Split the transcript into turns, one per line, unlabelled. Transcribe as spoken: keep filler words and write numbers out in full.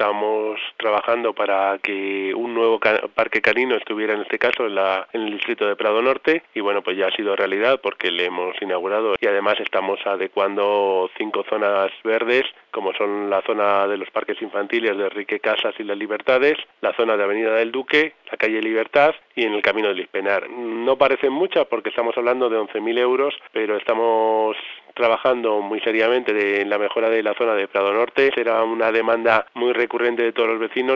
estábamos trabajando para que un nuevo ca- parque canino estuviera en este caso en, la, en el distrito de Prado Norte y bueno, pues ya ha sido realidad porque le hemos inaugurado y además estamos adecuando cinco zonas verdes como son la zona de los parques infantiles de Enrique Casas y Las Libertades, la zona de Avenida del Duque, la calle Libertad y en el Camino del Lispenar. No parecen muchas porque estamos hablando de once mil euros, pero estamos trabajando muy seriamente de, en la mejora de la zona de Prado Norte. Será una demanda muy recurrente de todos los vecinos.